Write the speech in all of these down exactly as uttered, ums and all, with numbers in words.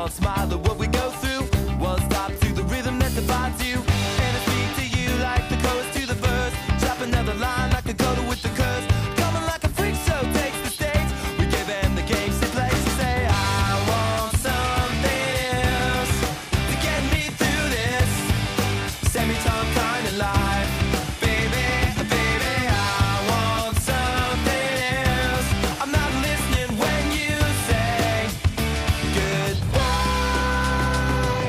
one smile at what we go through. One stop to the rhythm that divides you. And I speak to you like the chorus to the verse. Drop another line like a coda with the curse. Coming like a freak show takes the stage. We give them the games to play. So say I want something else to get me through this semi-time kind of life. Baby, baby, I want something else. I'm not listening when you say goodbye.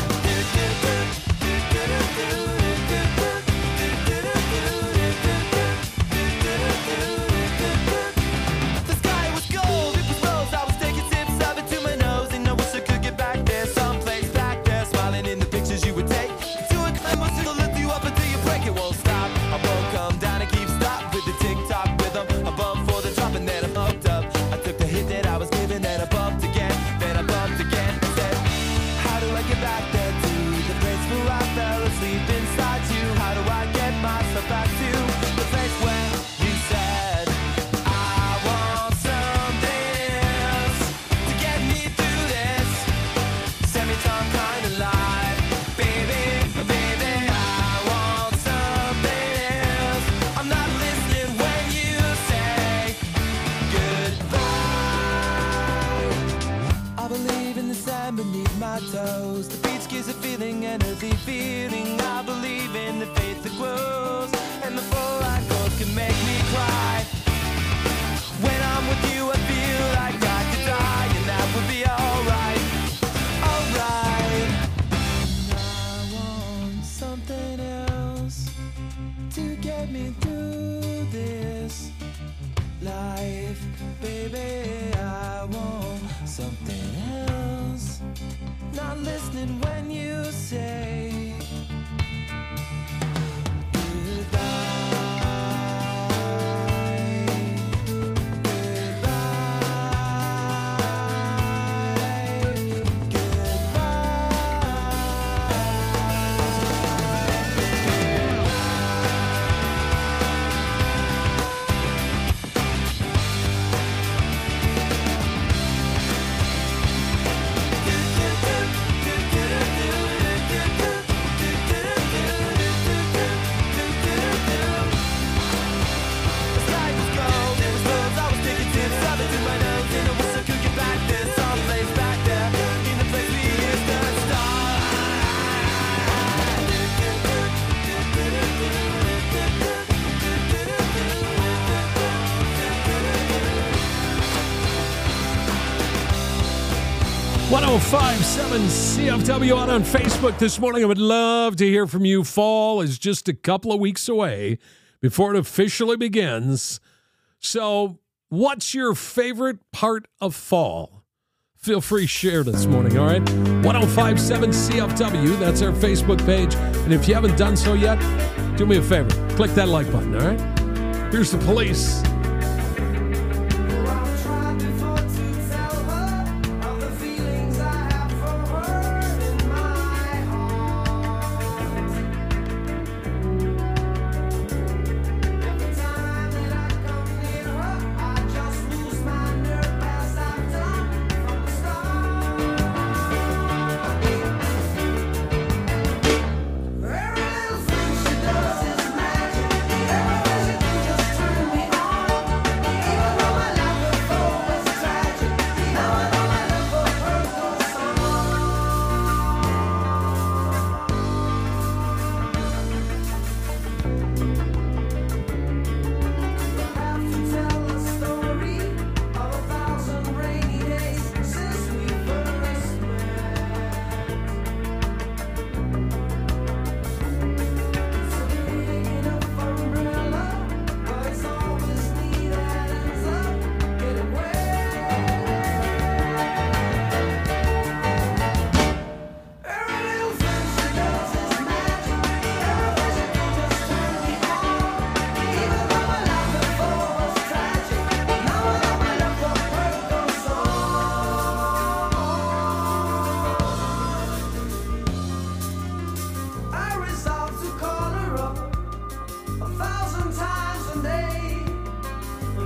The sky was gold, it was rose. I was taking sips of it to my nose, and I wish I could get back there, someplace back there, smiling in the pictures you would take. To a climb, it'll lift you up until you break. It won't stop. I won't come down and keep stop with the tick-tock rhythm. I bumped for the drop and then I bumped up. I took the hit that I was given, then I bumped again, then I bumped again. I said, how do I get back there to the place where I fell asleep inside you? How do I get myself back to the place where you said I want something else to get me through this semi-time kind of life? Baby, baby, I want something else. I'm not listening when you say goodbye. I believe in the sand beneath my toes. The beach gives a feeling, an earthy feeling. I believe in the faith that grows, and the full light goes can make me cry. When I'm with you, I feel like I could die, and that would be alright, alright. I want something else to get me through this life, baby. I want something else. Not listening when you say one oh five point seven C F W out on Facebook this morning. I would love to hear from you. Fall is just a couple of weeks away before it officially begins. So what's your favorite part of fall? Feel free to share this morning, all right? one oh five point seven C F W, that's our Facebook page. And if you haven't done so yet, do me a favor. Click that like button, all right? Here's the Police.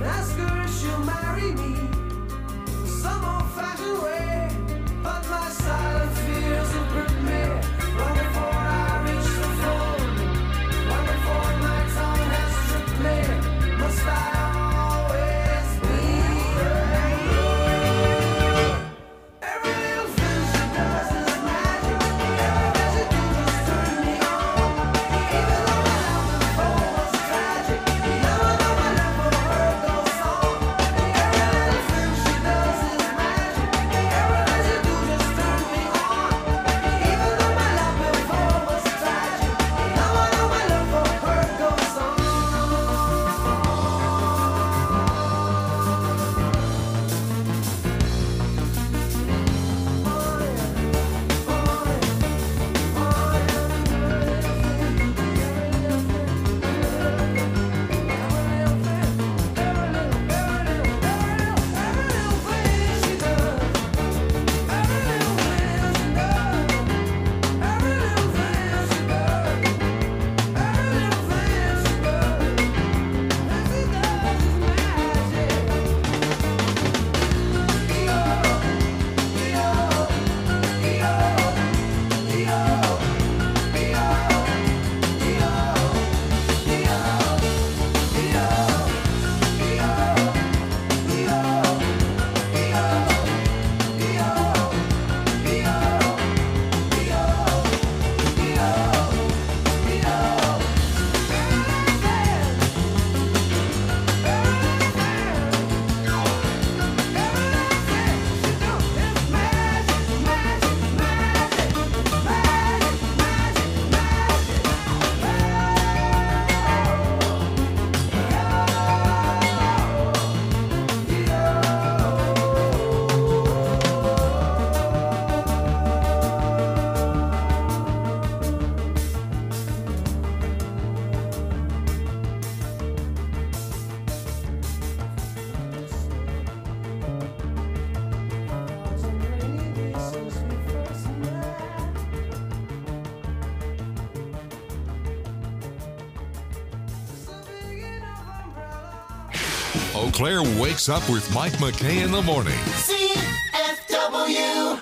She'll marry me some old-fashioned way, but my son Eau Claire wakes up with Mike McKay in the morning. C F W.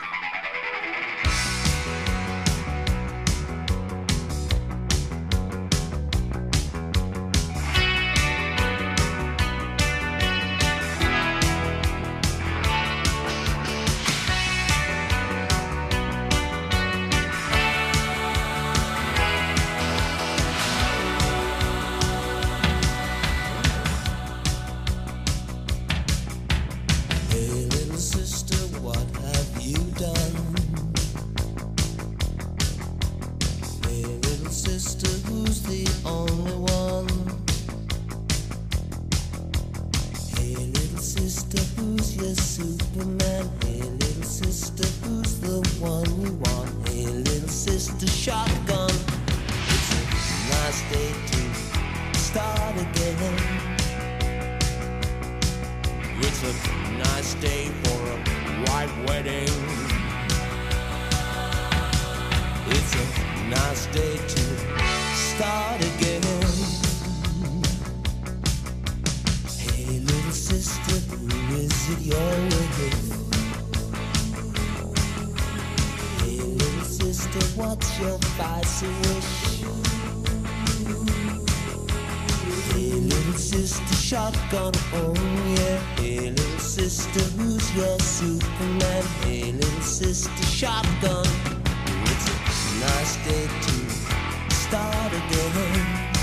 Shotgun, oh yeah. Hey little sister, who's your Superman? Hey little sister, shotgun. It's a nice day to start again.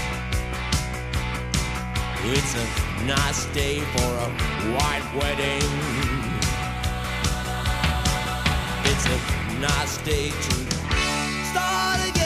It's a nice day for a white wedding. It's a nice day to start again.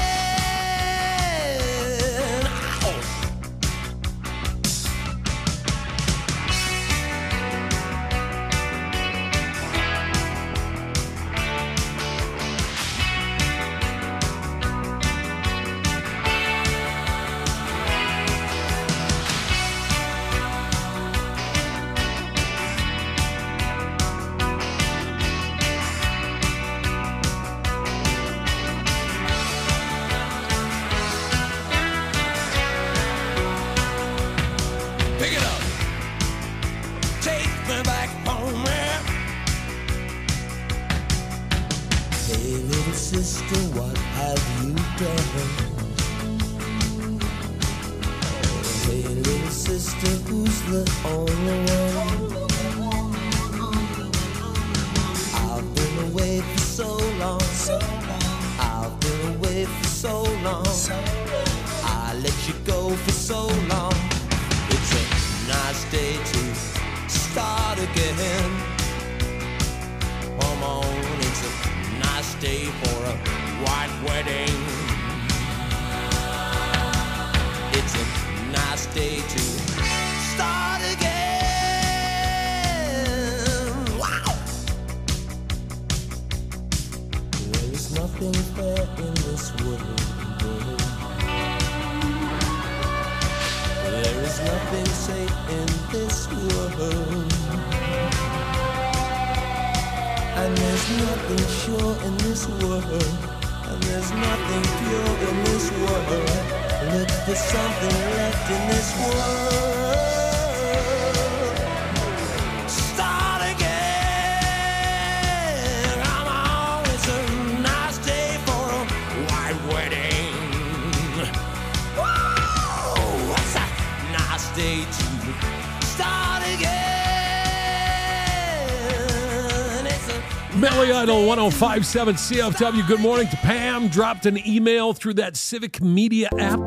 Melly Idol one oh five point seven C F W. Good morning to Pam. Dropped an email through that Civic Media app.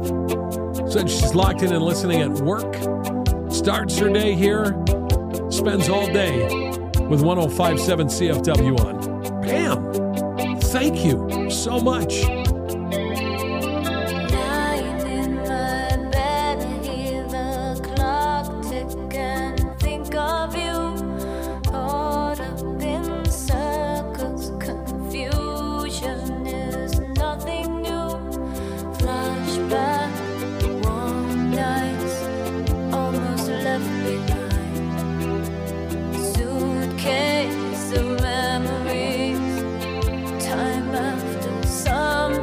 Said she's locked in and listening at work. Starts her day here. Spends all day with one oh five point seven C F W on. Pam, thank you so much. Suitcase of memories, time after some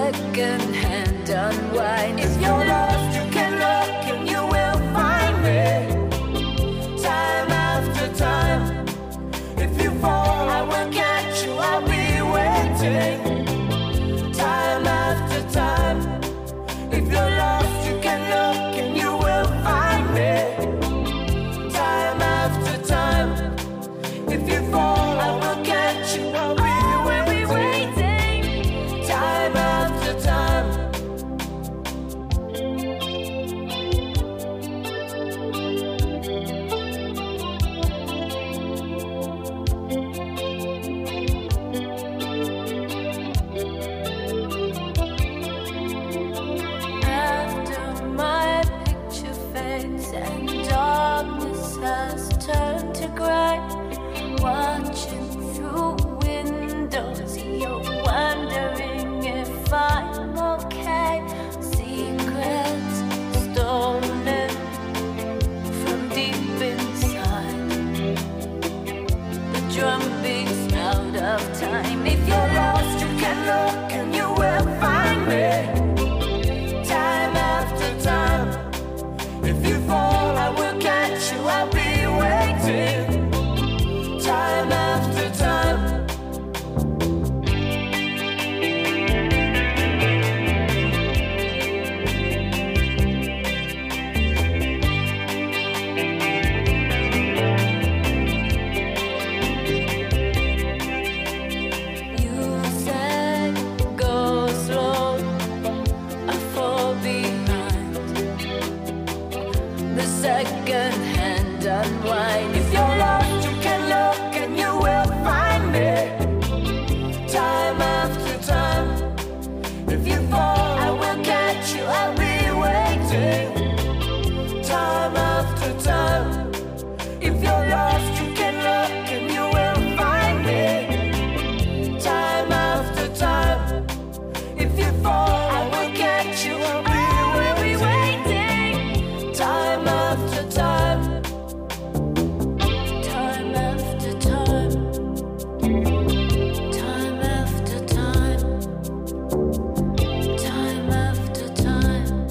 second-hand unwind. If you're lost, you can look and you will find me. Time after time. If you fall, I will catch you. I'll be waiting. Time after time. If you're lost, you can look and you will find me. Time after time. If you fall, I will catch you. I'll be waiting. Time after time. After my picture fades and darkness has turned to gray, watching through windows, you're wondering if I'm okay. Secrets stolen from deep inside. The drum beats out of time. If you're lost, you can look and you will find me. Time after time. If you fall, I will catch you. I'll be waiting. Time after time. You said go slow, I fall behind. The second-hand unwind. If you're lost, you can look and you will find me. Time after time. If you fall, I will catch you. I'll be waiting. Time after time. If you're lost, you can look and you will find me. Time after time. If you fall, I will catch you. I'll be waiting. Time after time. Time after time. Time after time. Time after time.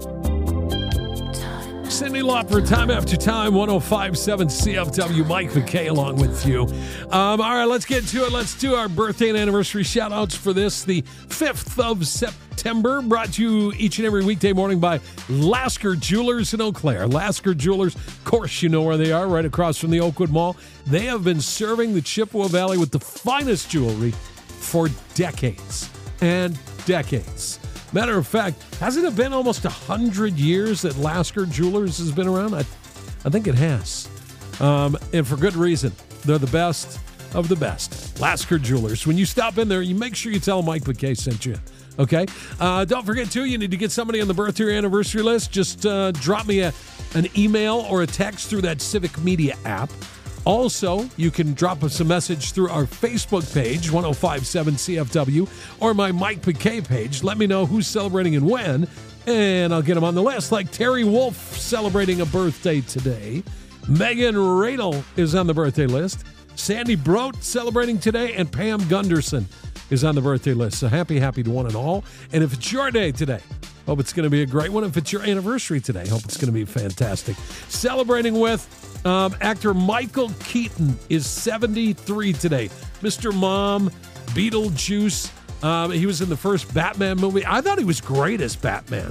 Time. Cyndi Lauper, time after time, one oh five point seven C F W. Mike McKay along with you. Um, all right, let's get to it. Let's do our birthday and anniversary shout outs for this, the fifth of September, brought to you each and every weekday morning by Lasker Jewelers in Eau Claire. Lasker Jewelers, of course, you know where they are, right across from the Oakwood Mall. They have been serving the Chippewa Valley with the finest jewelry for decades and decades. Matter of fact, hasn't it been almost one hundred years that Lasker Jewelers has been around? I, I think it has. Um, and for good reason. They're the best of the best. Lasker Jewelers. When you stop in there, you make sure you tell Mike McKay sent you. Okay? Uh, don't forget, too, you need to get somebody on the birthday or anniversary list. Just uh, drop me a, an email or a text through that Civic Media app. Also, you can drop us a message through our Facebook page, one oh five point seven C F W, or my Mike McKay page. Let me know who's celebrating and when, and I'll get them on the list. Like Terry Wolf celebrating a birthday today. Megan Radel is on the birthday list. Sandy Brote celebrating today, and Pam Gunderson is on the birthday list. So happy, happy to one and all. And if it's your day today, hope it's going to be a great one. If it's your anniversary today, hope it's going to be fantastic. Celebrating with um, actor Michael Keaton is seventy-three today. Mister Mom, Beetlejuice. Um, he was in the first Batman movie. I thought he was great as Batman.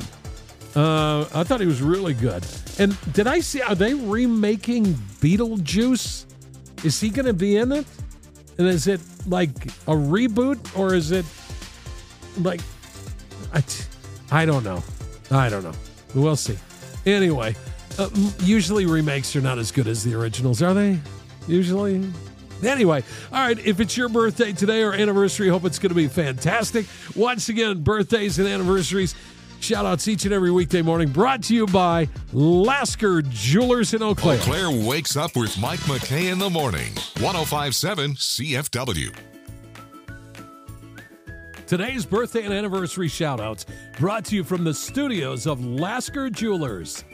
Uh, I thought he was really good. And did I see, are they remaking Beetlejuice? Is he going to be in it? And is it like a reboot, or is it like, I, I don't know. I don't know. We'll see. Anyway, uh, usually remakes are not as good as the originals, are they? Usually. Anyway, all right, if it's your birthday today or anniversary, hope it's going to be fantastic. Once again, birthdays and anniversaries, shout outs each and every weekday morning, brought to you by Lasker Jewelers in Eau Claire. Eau Claire wakes up with Mike McKay in the morning. one oh five point seven C F W. Today's birthday and anniversary shout outs brought to you from the studios of Lasker Jewelers.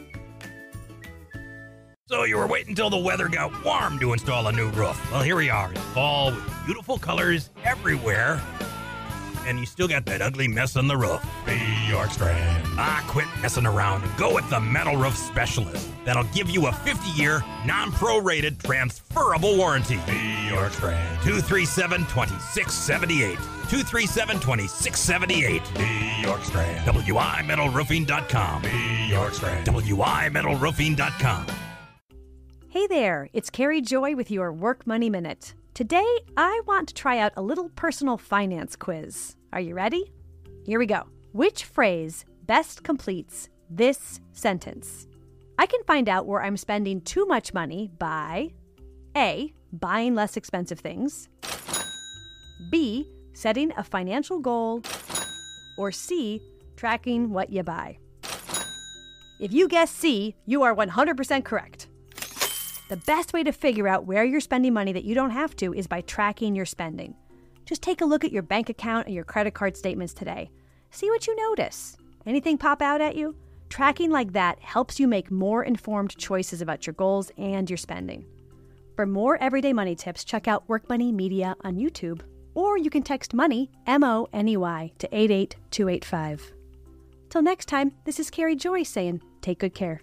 So you were waiting until the weather got warm to install a new roof. Well, here we are in fall with beautiful colors everywhere. and you still got that ugly mess on the roof. Be York Strand. Ah, quit messing around and go with the Metal Roof Specialist. That'll give you a fifty-year, non-prorated, transferable warranty. Be York Strand. two three seven, two six seven eight. two three seven, two six seven eight. Be York Strand. W I metal roofing dot com. Be York Strand. W I metal roofing dot com. Hey there, it's Carrie Joy with your Work Money Minute. Today, I want to try out a little personal finance quiz. Are you ready? Here we go. Which phrase best completes this sentence? I can find out where I'm spending too much money by A. Buying less expensive things, B. Setting a financial goal, or C. Tracking what you buy. If you guess C, you are one hundred percent correct. The best way to figure out where you're spending money that you don't have to is by tracking your spending. Just take a look at your bank account and your credit card statements today. See what you notice. Anything pop out at you? Tracking like that helps you make more informed choices about your goals and your spending. For more everyday money tips, check out Work Money Media on YouTube, or you can text MONEY, M O N E Y, to eight eight two eight five. Till next time, this is Carrie Joy saying, take good care.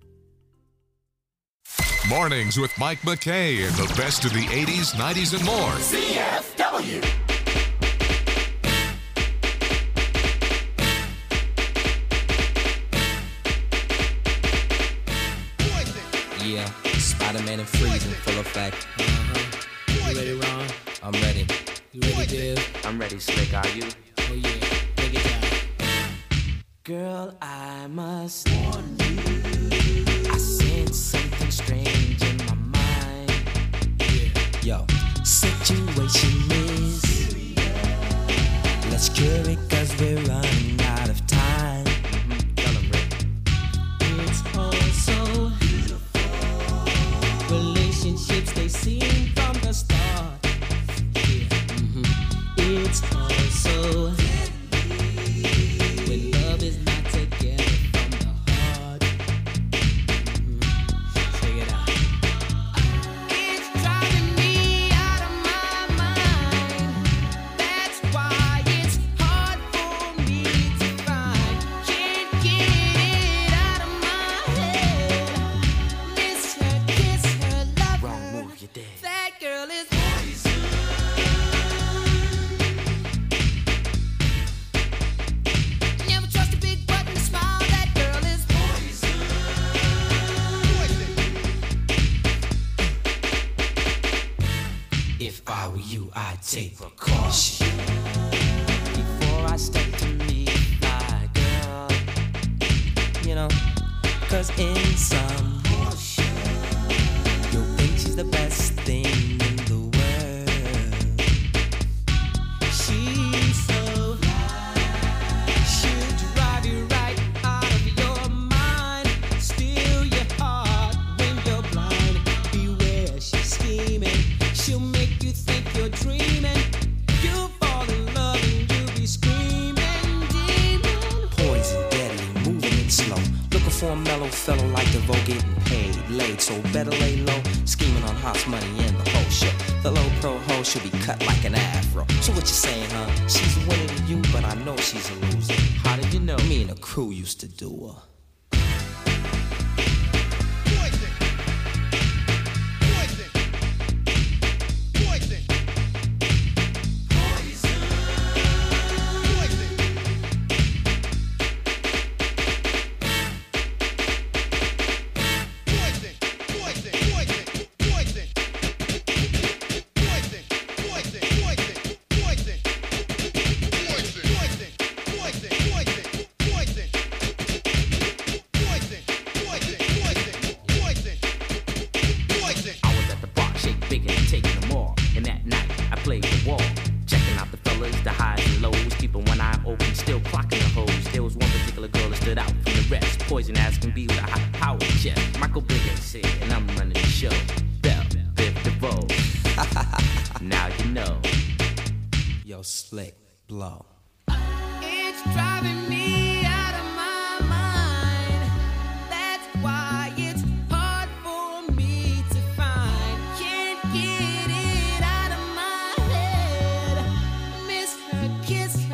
Mornings with Mike McKay and the best of the eighties, nineties, and more. C F W. Yeah, Spider-Man and Freeze in full effect. Uh-huh. You ready, Ron? I'm ready. You ready, Div? I'm ready, Slick. Are you? Oh, yeah. Take it down. Girl, I must warn you. I sense something strange in my mind. Yo, Situation is let's cure it cause we're running out of time. mm-hmm. Tell 'em, Rick. It's all so beautiful. Relationships they seem from the start. Yeah. Mm-hmm. It's all so when love is not together from the heart. Mm-hmm. Check it out. It's driving me out of my mind. That's why it's hard for me to find. Can't get it out of my head. Miss her, kiss her, love Wrong her. move, you dead. That girl is never trust a big button to smile. That girl is If I were you, I'd take precaution. before I step to meet my girl. You know, cause in some you'll think she's the best thing in the world. She's so she'll drive you right out of your mind. Steal your heart when you're blind. Beware, she's scheming. She'll make you think you're dreaming. You'll fall in love and you'll be screaming, demon. Poison, deadly, moving it slow. Looking for a mellow fellow like DeVoe, getting paid, laid, so better lay low. Scheming on hot money and the whole show. The low pro hoe should be cut like an afro. So what you saying, huh? She's winning to you, but I know she's a loser. How did you know? Me and the crew used to do her. I was at the bar, shake big and taking them all. And that night, I played the wall. Checking out the fellas, the highs and lows. Keeping one eye open, still clocking the hoes. There was one particular girl that stood out from the rest. Poison as can be with a high power chest. Michael Biggins said, and I'm running the show. Bell, Biv DeVoe. Now you know. Yo, Slick, blow. It's driving me out of my mind. That's why it's hard for me to find. Can't get it out of my head. Miss her, kiss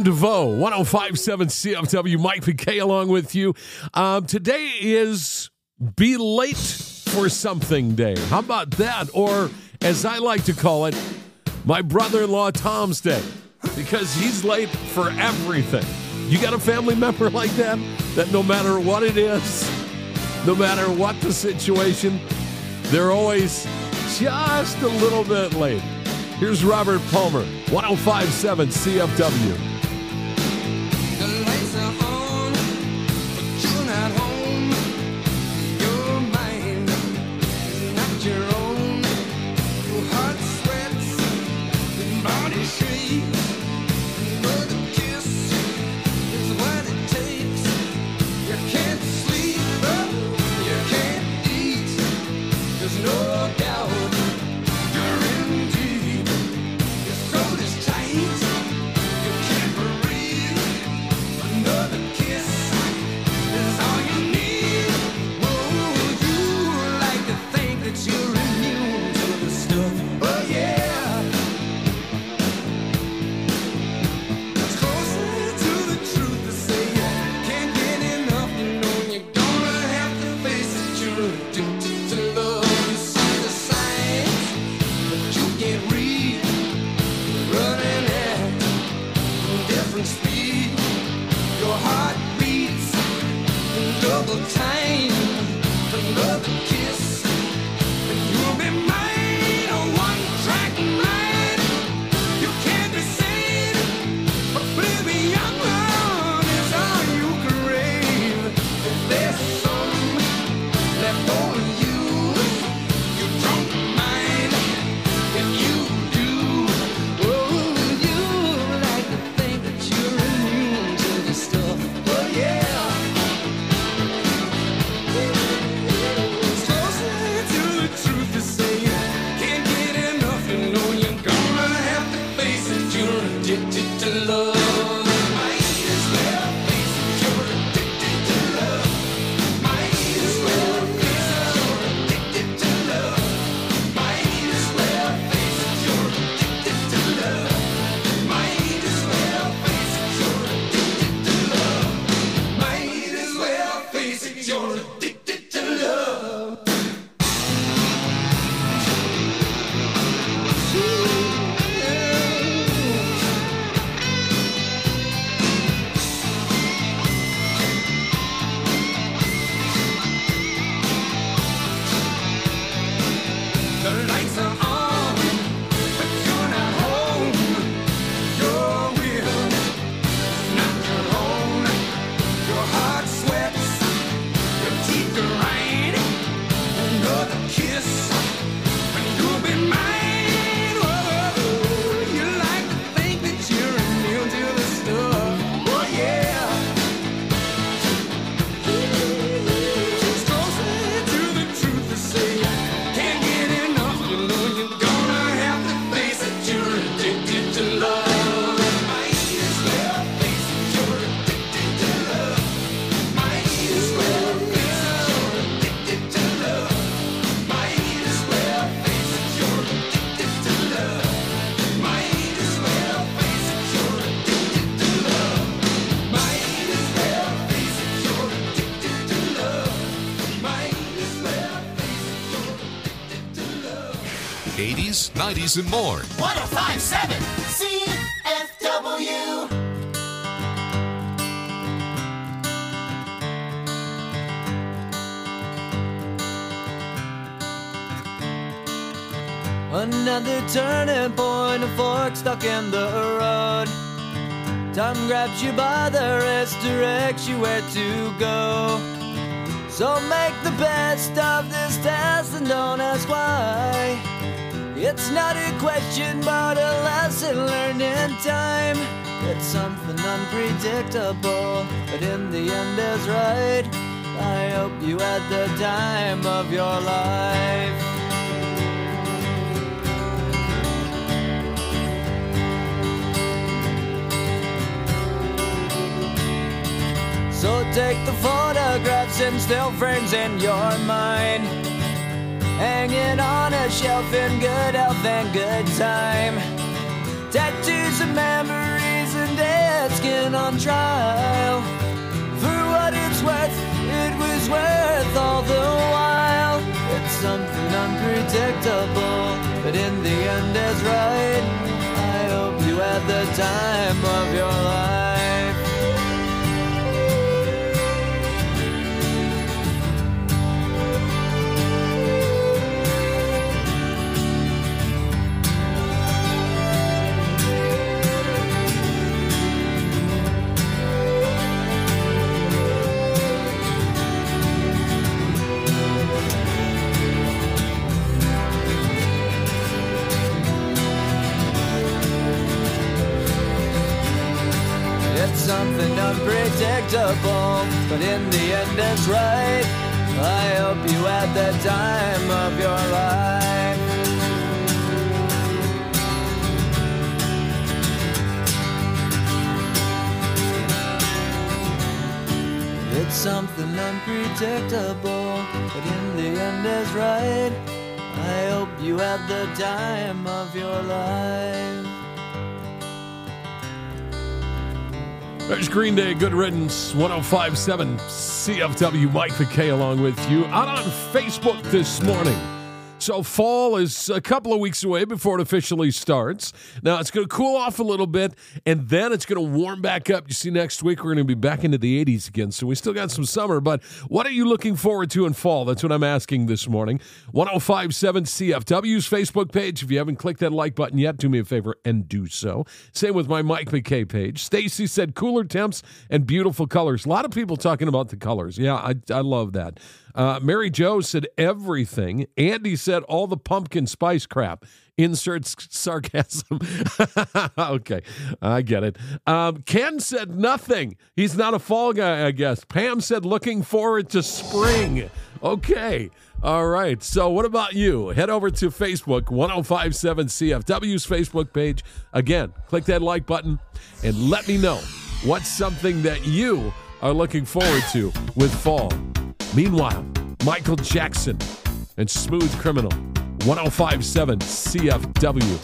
DeVoe, one oh five point seven C F W. Mike McKay along with you. Um, today is Be Late for Something Day. How about that? Or, as I like to call it, my brother-in-law Tom's Day, because he's late for everything. You got a family member like that? That no matter what it is, no matter what the situation, they're always just a little bit late. Here's Robert Palmer, one oh five point seven C F W. The lights are on, but you're not home. Your mind is not your own. Your heart sweats, your body shakes. Another kiss is what it takes. You can't sleep, you can't eat. There's no doubt you're in deep. Your throat is tight, you can't breathe. Another kiss is all you need. Whoa, you like to think that you're immune to the stuff. Oh yeah. It's closer to the truth to say you can't get enough. You know you're gonna have to face it. You're addicted to love. You see the signs, but you can't read. Running at a different speed. Your heart beats in double time. Another kiss, and you'll be mine. A one-track mind. You can't be sane. Oblivion is all you crave. If there's some left over you, you don't mind. If you do, oh, you like to think that you're immune to the stuff. Oh yeah. It's closer to the truth to say you can't get enough. You know you're gonna have to face it. You're addicted to love. Might as well face it. You're addicted to love. Might as well face it. You're addicted to love. Might as well face it. You're addicted to love. Might as well face it. You're addicted to love. Might as well face it. You're addicted to love. The lights are on, but you're not home. Your will is not your own. Your heart sweats, your teeth grind. Another kiss, and you'll be mine. Whoa, you like to think that you're immune to the stuff. Oh yeah. It's closer to the truth to say you can't get enough. You know you're gonna have to face it. You're addicted to love. Might as well face it. You're addicted to love. Might as well face it. You're addicted to love. Might as well face it. You're addicted to love. Might as well face it. You're addicted to love. Might as well face it. You're addicted to love. Might as well face it. You're addicted to love. eighties, nineties, and more. one oh five point seven C F W. Another turning point, a fork stuck in the road. Time grabs you by the wrist, directs you where to go. So make the best of this test and don't ask why. It's not a question, but a lesson learned in time. It's something unpredictable, but in the end is right. I hope you had the time of your life. So take the photographs and still frames in your mind, hanging on a shelf in good health and good time. Tattoos of memories and dead skin on trial. For what it's worth, it was worth all the while. It's something unpredictable, but in the end is right. I hope you had the time of your life. Something unpredictable, but in the end it's right. I hope you had the time of your life. It's something unpredictable, but in the end is right. I hope you had the time of your life. There's Green Day, Good Riddance, one oh five point seven C F W. Mike McKay along with you out on Facebook this morning. So fall is a couple of weeks away before it officially starts. Now, it's going to cool off a little bit, and then it's going to warm back up. You see, next week we're going to be back into the eighties again, so we still got some summer. But what are you looking forward to in fall? That's what I'm asking this morning. one oh five point seven C F W's Facebook page. If you haven't clicked that like button yet, do me a favor and do so. Same with my Mike McKay page. Stacy said cooler temps and beautiful colors. A lot of people talking about the colors. Yeah, I, I love that. Uh, Mary Jo said everything. Andy said all the pumpkin spice crap. Inserts sarcasm. Okay, I get it. Um, Ken said nothing. He's not a fall guy, I guess. Pam said looking forward to spring. Okay. All right. So what about you? Head over to Facebook, one oh five point seven C F W's Facebook page. Again, click that like button and let me know what's something that you are looking forward to with fall. Meanwhile, Michael Jackson and Smooth Criminal, one oh five point seven C F W.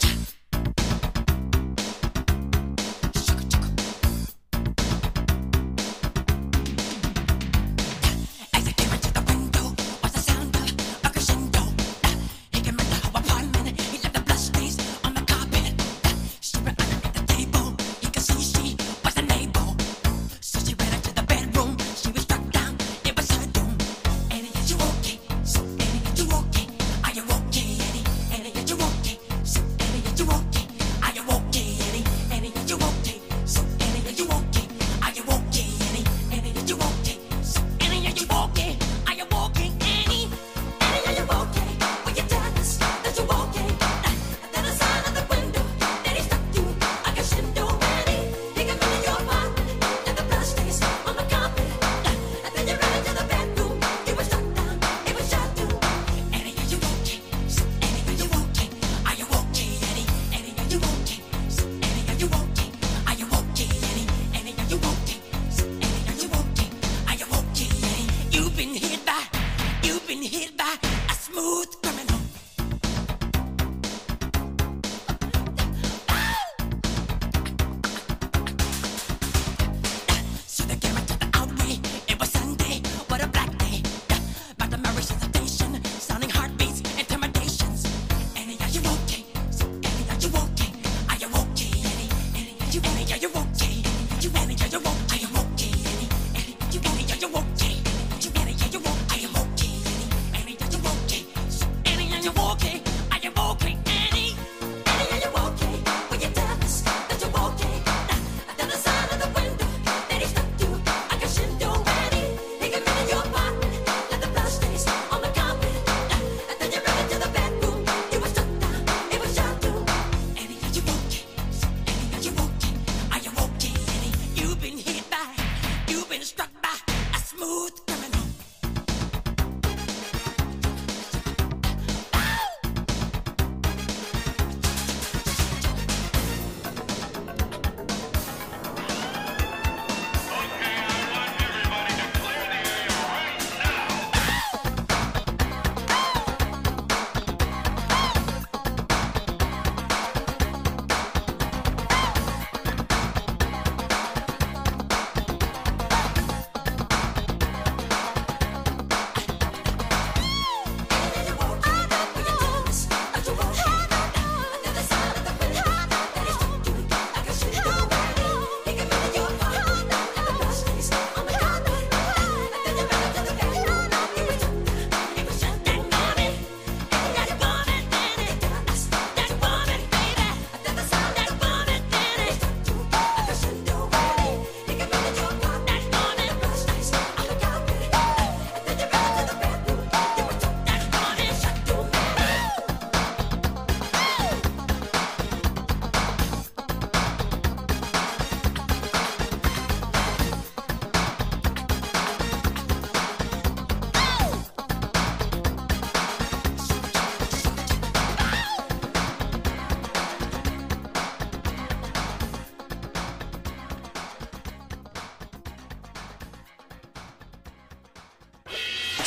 You okay?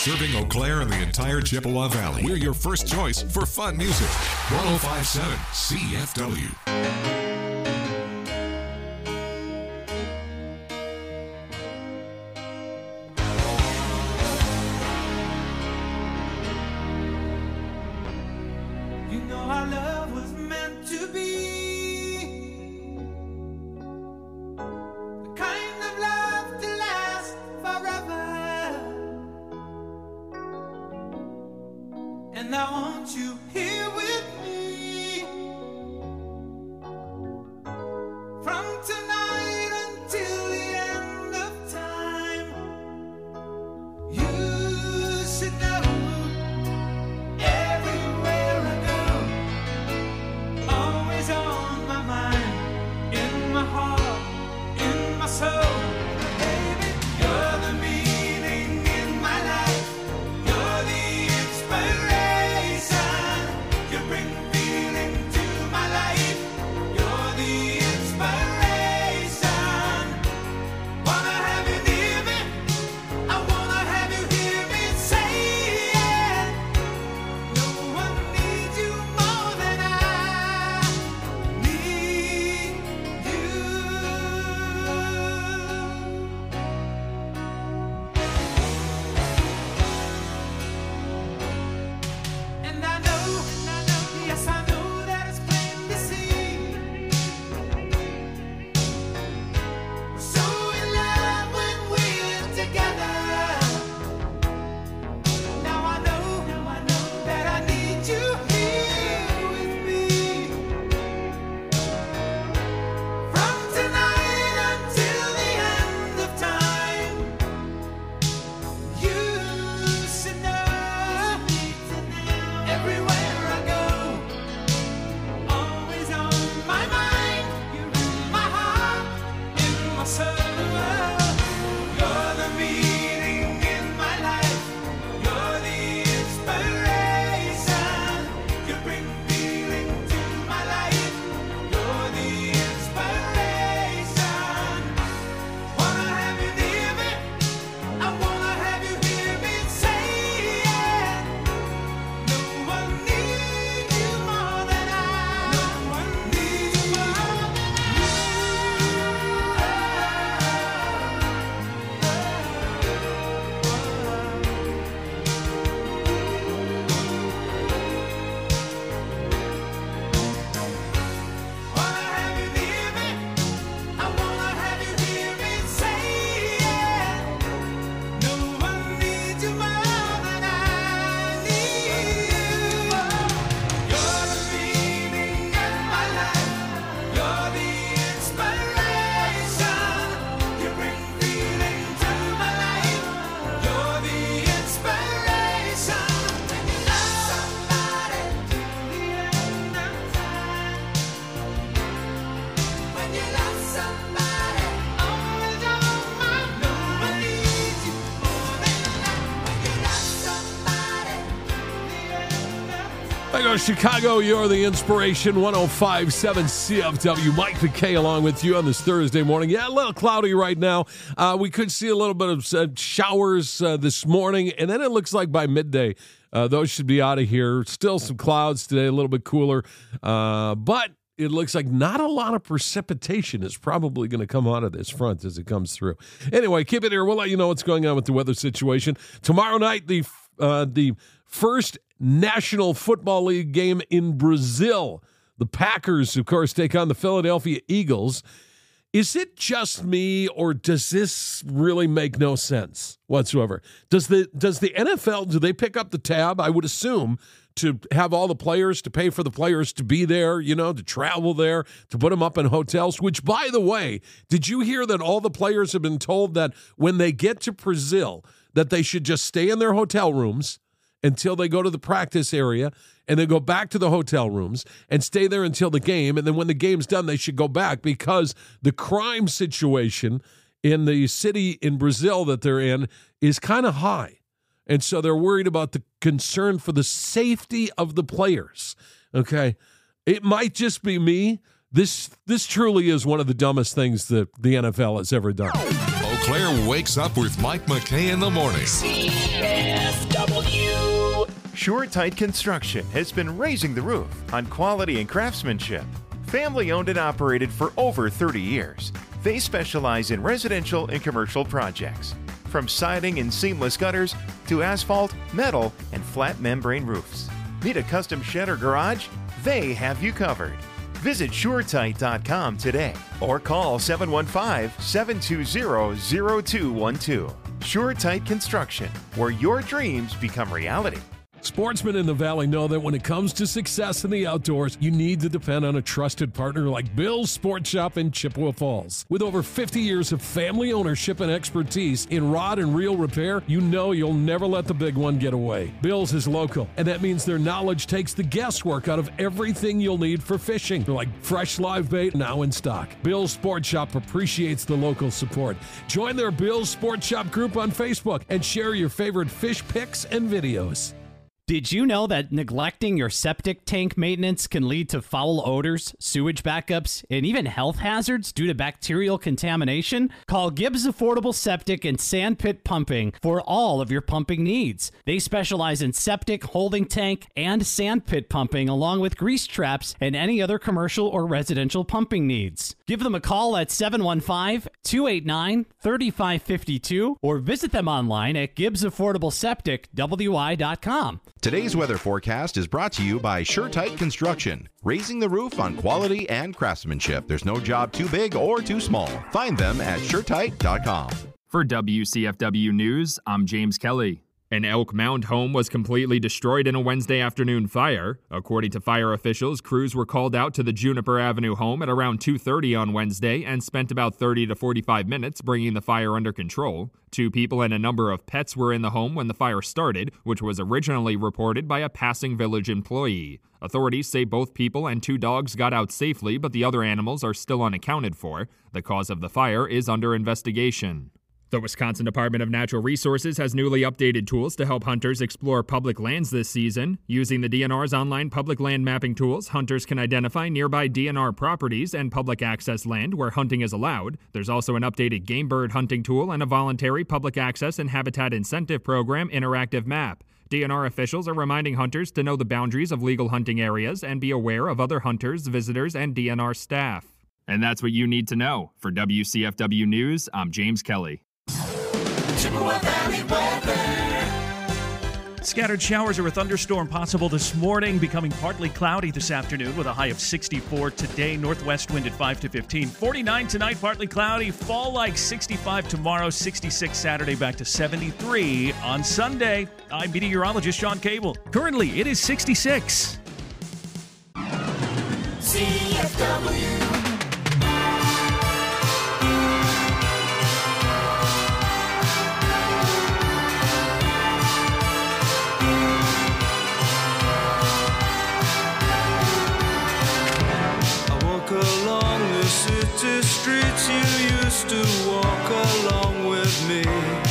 Serving Eau Claire and the entire Chippewa Valley. We're your first choice for fun music. one oh five point seven C F W. You know our love was meant to be the kind of love to last forever. And I want you here with me from tonight until the end of time. You should know everywhere I go, always on my mind, in my heart, in my soul. Baby, you're the meaning in my life. You're the inspiration. You bring feeling to my life. You're the inspiration. Wanna have you near me. I wanna have you hear me say it. No one needs you more than I need you. And I know, yes I know that it's plain to see. We're so in love when we're together. Now I know, now I know that I need you here with me. From tonight until the end of time. You should know, everywhere I go, always on my mind. You're in my heart, in my soul. You're the meaning in my life. You're the inspiration. You bring feeling to my life. You're the inspiration. Wanna have you near me. I wanna have you hear me say it. No one needs you more than I. No one needs you more than Wanna have you near me. I wanna have you hear me say it. No one needs you more than I need you. You're the meaning in my life. You're the inspiration. You bring feeling to my life. You're the inspiration. When you love somebody till the end of time. When you love somebody, always on my mind. No one needs you more than that. When you love somebody till the end of time. There goes Chicago. You're the inspiration. one oh five point seven C F W. Mike McKay along with you on this Thursday morning. Yeah, a little cloudy right now. Uh, we could see a little bit of uh, showers uh, this morning, and then it looks like by midday, uh, those should be out of here. Still some clouds today, a little bit cooler, uh, but it looks like not a lot of precipitation is probably going to come out of this front as it comes through. Anyway, keep it here. We'll let you know what's going on with the weather situation. Tomorrow night, the uh, the first National Football League game in Brazil. The Packers, of course, take on the Philadelphia Eagles. Is it just me, or does this really make no sense whatsoever? Does the does the N F L, do they pick up the tab, I would assume, to have all the players, to pay for the players to be there, you know, to travel there, to put them up in hotels, which, by the way, did you hear that all the players have been told that when they get to Brazil, that they should just stay in their hotel rooms until they go to the practice area, and then go back to the hotel rooms and stay there until the game, and then when the game's done, they should go back, because the crime situation in the city in Brazil that they're in is kind of high. And so they're worried about the concern for the safety of the players, okay? It might just be me This this truly is one of the dumbest things that the N F L has ever done. Eau Claire wakes up with Mike McKay in the morning. C F W. Sure Tight Construction has been raising the roof on quality and craftsmanship. Family owned and operated for over thirty years. They specialize in residential and commercial projects, from siding and seamless gutters to asphalt, metal, and flat membrane roofs. Need a custom shed or garage? They have you covered. Visit Sure Tight dot com today or call seven one five, seven two zero, zero two one two. Sure Tight Construction, where your dreams become reality. Sportsmen in the Valley know that when it comes to success in the outdoors, you need to depend on a trusted partner like Bill's Sport Shop in Chippewa Falls. With over fifty years of family ownership and expertise in rod and reel repair, you know you'll never let the big one get away. Bill's is local, and that means their knowledge takes the guesswork out of everything you'll need for fishing, like fresh live bait now in stock. Bill's Sport Shop appreciates the local support. Join their Bill's Sport Shop group on Facebook and share your favorite fish pics and videos. Did you know that neglecting your septic tank maintenance can lead to foul odors, sewage backups, and even health hazards due to bacterial contamination? Call Gibbs Affordable Septic and Sandpit Pumping for all of your pumping needs. They specialize in septic, holding tank, and sandpit pumping, along with grease traps and any other commercial or residential pumping needs. Give them a call at seven one five, two eight nine, three five five two or visit them online at gibbs affordable septic w i dot com. Today's weather forecast is brought to you by Sure Tight Construction, raising the roof on quality and craftsmanship. There's no job too big or too small. Find them at sure tight dot com. For W C F W News, I'm James Kelly. An Elk Mound home was completely destroyed in a Wednesday afternoon fire. According to fire officials, crews were called out to the Juniper Avenue home at around two thirty on Wednesday and spent about thirty to forty-five minutes bringing the fire under control. Two people and a number of pets were in the home when the fire started, which was originally reported by a passing village employee. Authorities say both people and two dogs got out safely, but the other animals are still unaccounted for. The cause of the fire is under investigation. The Wisconsin Department of Natural Resources has newly updated tools to help hunters explore public lands this season. Using the D N R's online public land mapping tools, hunters can identify nearby D N R properties and public access land where hunting is allowed. There's also an updated game bird hunting tool and a voluntary public access and habitat incentive program interactive map. D N R officials are reminding hunters to know the boundaries of legal hunting areas and be aware of other hunters, visitors, and D N R staff. And that's what you need to know. For W C F W News, I'm James Kelly. Chippewa Valley weather. Scattered showers or a thunderstorm possible this morning, becoming partly cloudy this afternoon with a high of sixty-four today. Northwest wind at five to fifteen. forty-nine tonight, partly cloudy. Fall like sixty-five tomorrow. sixty-six Saturday, back to seventy-three on Sunday. I'm meteorologist Sean Cable. Currently, it is sixty-six. C F W. City streets you used to walk along with me,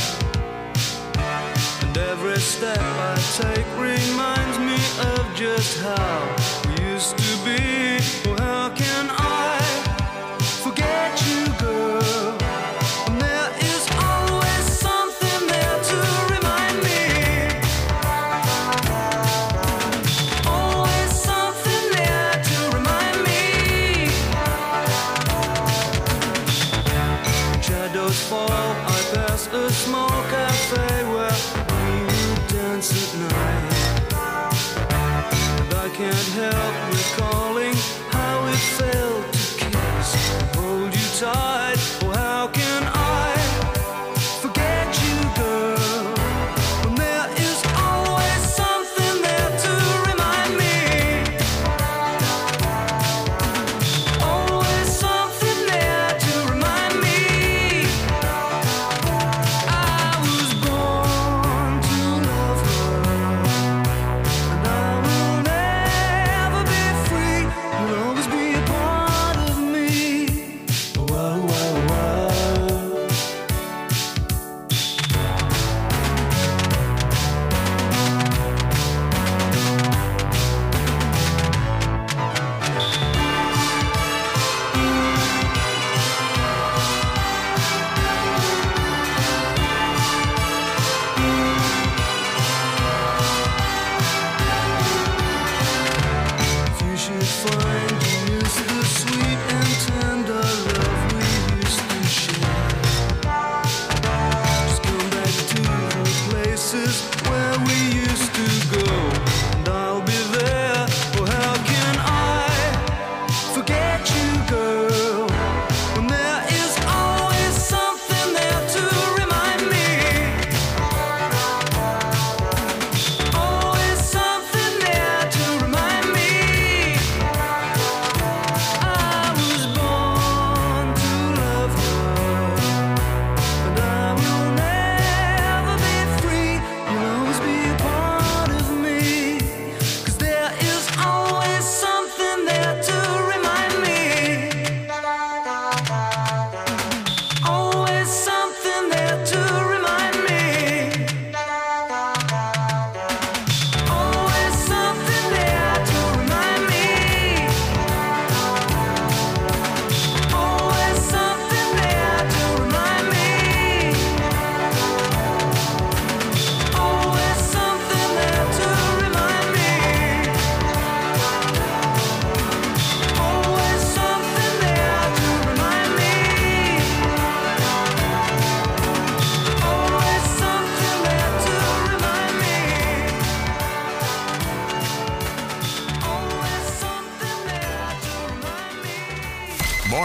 and every step I take reminds me of just how we used to be. Well, how can I forget you, girl? And there is always something there to remind me. Always something there to remind me. Shadows fall, I pass a small cafe where we would dance at night. And I can't help recalling how it felt to kiss and hold you tight. Oh, how can I forget you, girl, when there is always something there to remind me. Always something there to remind me. I was born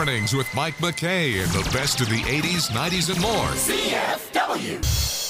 Mornings with Mike McKay and the best of the eighties, nineties, and more. C F W.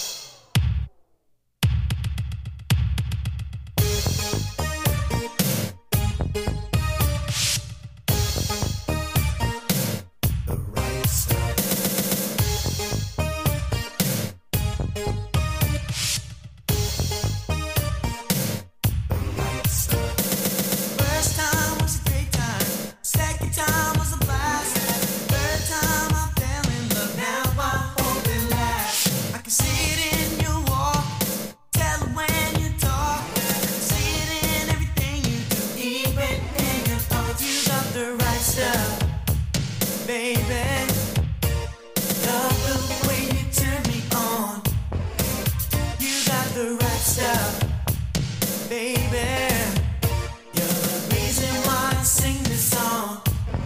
First time was a great time. Second time was a blast. Third time I fell in love. Now I hope it lasts. I can see it in your walk. Tell it when you talk. I can see it in everything you do. Even in your thoughts, you got the right stuff, baby. Love the way you turn me on. You got the right stuff, baby. You're the reason why I sing this song.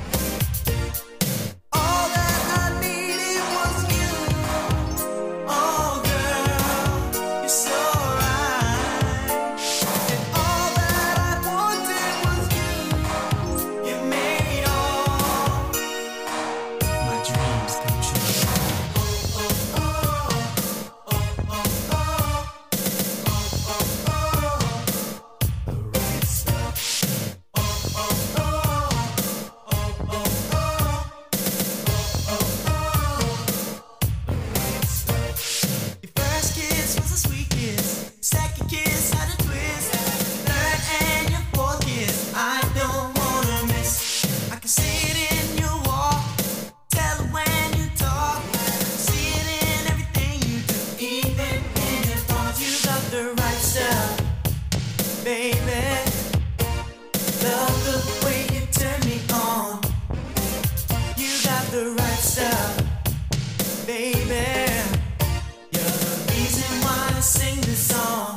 All that I needed was you. Oh, girl, you're so right. And all that I wanted was you. You made all my dreams come true. Oh, oh, oh, oh, oh, oh, oh, oh, the right stuff. Your first kiss was a sweet kiss. Second kiss had a twist. Third and your fourth kiss, I don't wanna miss. I can see it in your walk. Tell it when you talk. See it in everything you do. Even in your thoughts, you got the right stuff, baby. Love the way you turn me on. You got the right stuff, baby. You're the reason why I sing this song.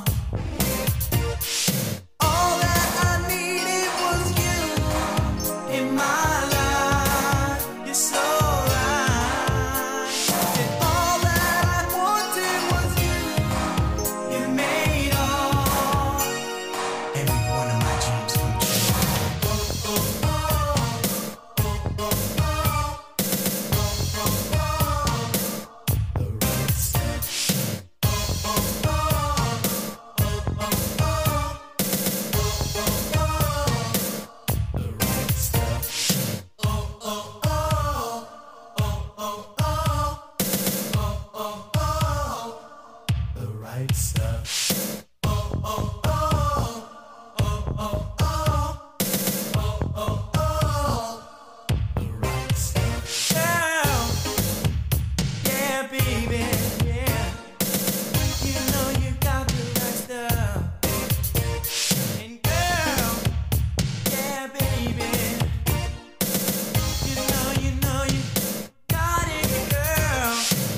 All that I needed was you in my life. You're so right. And all that I wanted was you. You made all every one of my dreams come true. Oh, oh, oh, oh, oh, oh, oh, oh, oh, the right stuff. Oh, oh, oh, oh, oh, oh, oh, oh, the right stuff. Oh, oh, oh, oh, oh, oh, oh, oh, oh, the right stuff. Oh, oh, oh, oh, oh, oh, oh, oh, oh, the right stuff. Girl, yeah, baby, yeah. You know you got the right stuff. And girl, yeah, baby. You know, you know you got it, girl.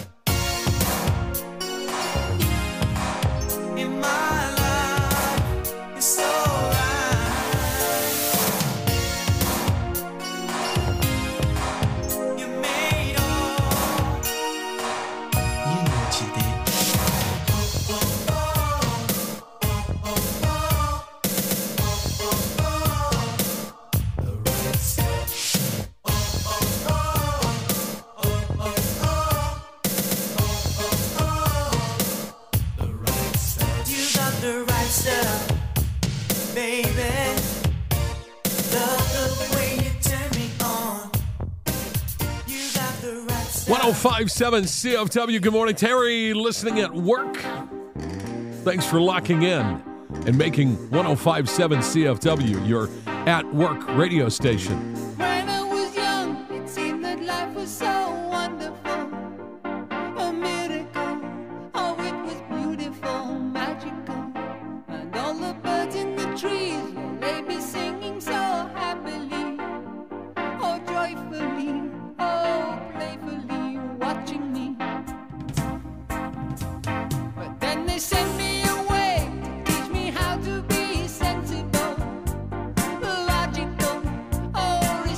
In my life, you're so right. You made all. You know what you did. Oh, oh, oh, oh, oh, oh, oh, oh, oh, the right stuff. Oh, oh, oh, oh, oh, oh, oh, oh, the right stuff. You got the right stuff, baby. Love the way you turn me on. You got the right stuff. one oh five point seven C F W. Good morning, Terry. Listening at work. Thanks for locking in and making one oh five point seven C F W your at work radio station. When I was young, it seemed that life was so wonderful. A miracle. Oh, it was beautiful, magical. And all the birds in the trees, well, they be singing so happily. Oh, joyfully. Oh, playfully watching me. But then they sent me away to teach me how to be sensible, logical. Oh,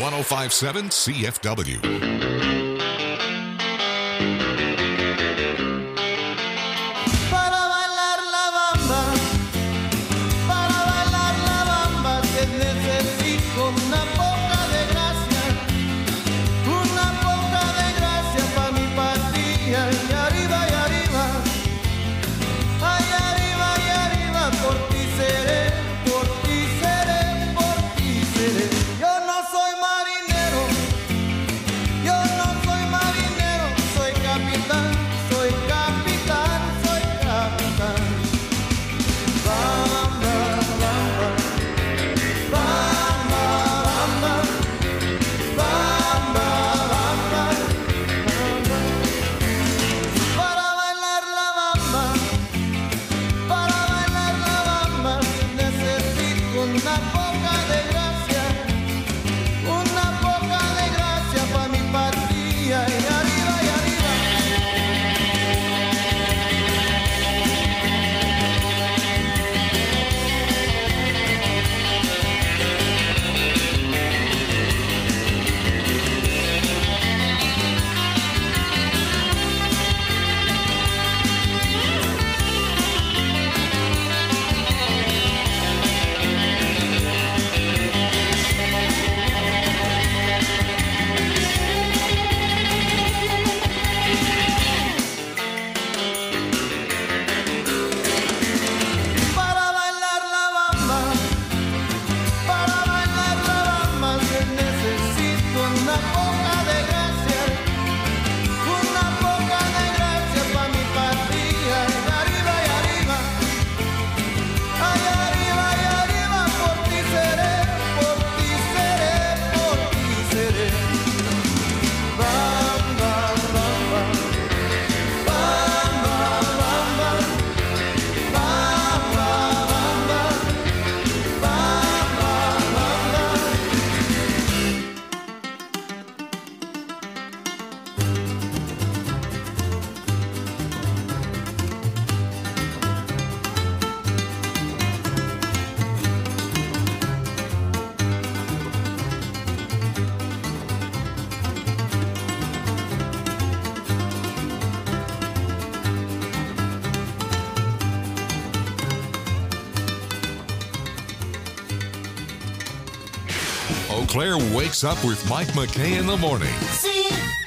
one oh five point seven C F W. Para bailar la bamba, para bailar la bamba, que necesito una poca de gracia, una poca de gracia pa' mi patria. Y arriba y arriba, ay arriba y arriba, por ti seré, por ti seré, por ti seré. Yo no soy marinero, yo no soy marinero, soy capitán, soy capitán, soy capitán. Bamba, bamba, bamba, bamba, bamba, bamba, bamba. Para bailar la bamba, para bailar la bamba, necesito una poca de gracia, una poca de gracia pa' mi patria. Y arriba y arriba. Para bailar la bamba, para bailar la bamba, necesito una poca de gracia, una poca de gracia pa' mi patria. Y arriba y arriba, ay arriba y arriba, por ti seré, por ti seré, por ti seré. Bamba, bamba, bamba, bamba, bamba, bamba, bamba, bamba. Eau Claire wakes up with Mike McKay in the morning. See